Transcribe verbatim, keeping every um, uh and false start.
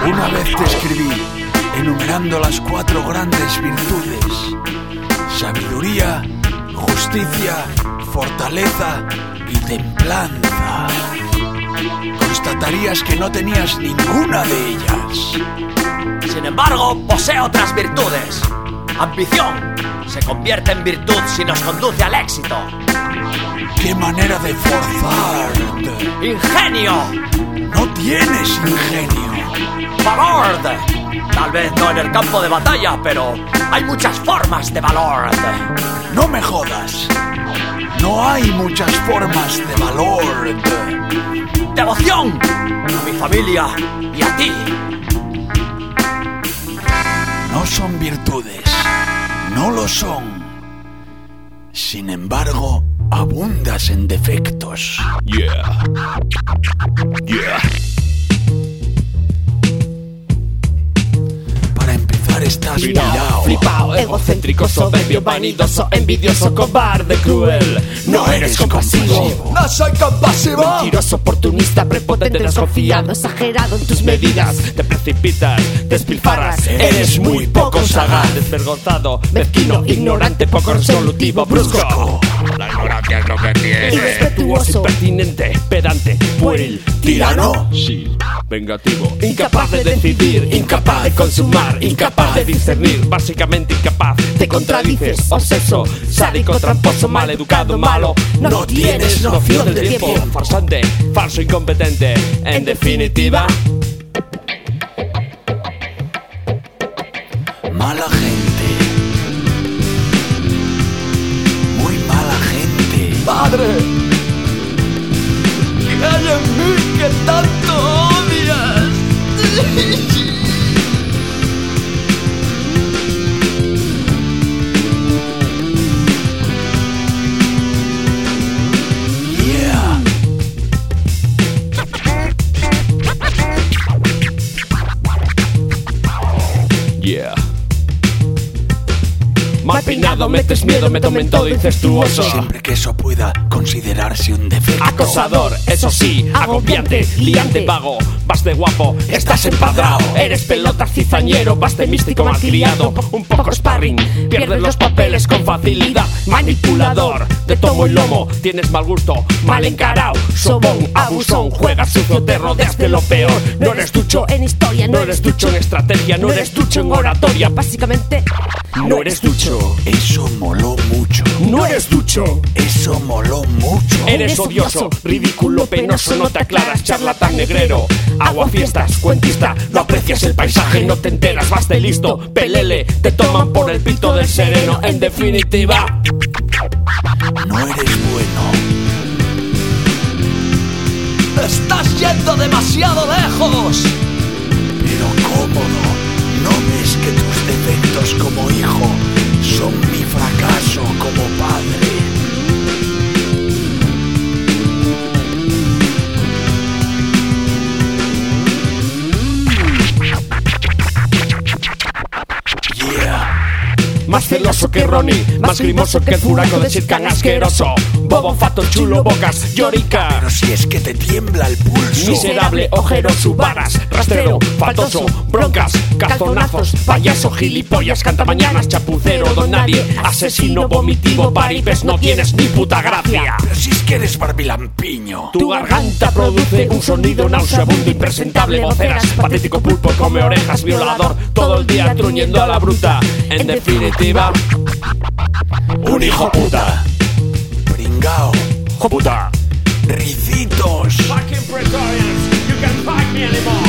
Una vez te escribí enumerando las cuatro grandes virtudes: sabiduría, justicia, fortaleza y templanza. Constatarías que no tenías ninguna de ellas. Sin embargo, posee otras virtudes. Ambición se convierte en virtud si nos conduce al éxito. ¡Qué manera de forzarte! ¡Ingenio! No tienes ingenio. ¡Valor! Tal vez no en el campo de batalla, pero hay muchas formas de valor. No me jodas. No hay muchas formas de valor. ¡Devoción! A mi familia y a ti. No son virtudes. No lo son. Sin embargo, abundas en defectos. Yeah. Yeah. Para empezar, estás pirao, flipao, egocéntrico, soberbio, vanidoso, envidioso, cobarde, cruel. No eres compasivo. ¡No soy compasivo! Mentiroso, oportunista, prepotente, desconfiado, exagerado en tus medidas. Te precipitas, despilfarras, eres muy poco sagaz. Desvergonzado, mezquino, ignorante, poco resolutivo, brusco. La ignorancia es lo que tiene. Irrespetuoso, impertinente, pedante, pueril, tirano. Sí, vengativo, incapaz de decidir, incapaz de consumar, incapaz de discernir, básicamente incapaz. Te contradices, obseso, sádico, tramposo, maleducado, malo. No tienes noción del tiempo, farsante, falso, incompetente. En definitiva, mala gente. Muy mala gente. ¡Padre! ¿Qué hay en mí que tanto odias? Yeah. yeah. Mal peinado, metes miedo, me tomen todo incestuoso. Siempre que eso pueda considerarse un defecto. Acosador, eso sí, agobiante, liante, vago. Vas de guapo, estás empadrao. Eres pelota, cizañero, vas de místico malcriado. Un poco sparring, pierdes los papeles con facilidad. Manipulador, de tomo y lomo, tienes mal gusto, mal encarao. Sobón, abusón, juegas sucio, te rodeas de lo peor. No eres ducho en historia, no eres ducho en estrategia, no eres ducho en oratoria. Básicamente, no eres ducho. Eso moló mucho. No eres ducho. Eso moló mucho. Eres odioso, ridículo, penoso, no te aclaras, charlatán negrero. Aguafiestas, cuentista, no aprecias el paisaje, no te enteras, vas de listo. Pelele, te toman por el pito del sereno. En definitiva, no eres bueno. ¡Estás yendo demasiado lejos! Pero cómodo. ¿No ves que tus defectos como hijo son mi fracaso como padre? Yeah. más celoso que Ronnie, más grimoso que el furaco de Chircan asqueroso. Bobo, fato, chulo, bocas, llorica. Pero si es que te tiembla el pulso. Miserable, ojeroso, varas, rastrero, faltoso, broncas, calzonazos, payaso, gilipollas, cantamañanas, chapucero, don nadie, asesino, vomitivo, paripes, no tienes ni puta gracia. Pero si es que eres barbilampiño. Tu garganta produce un sonido nauseabundo, impresentable, voceras, patético pulpo, come orejas, violador, todo el día truñendo a la bruta. En definitiva, un hijo puta. Pringao. Hijo puta. Ricitos. Fucking Praetorians, you can't fight me anymore.